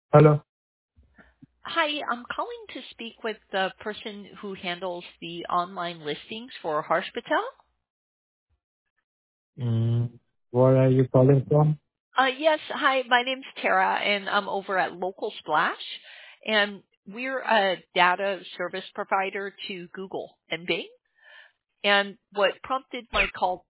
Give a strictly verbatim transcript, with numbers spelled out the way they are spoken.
Hello. Hi, I'm calling to speak with the person who handles the online listings for Harshpatel. Mm, where are you calling from? Uh, yes, hi, my name's Tara, and I'm over at Local Splash, and we're a data service provider to Google and Bing. And what prompted my call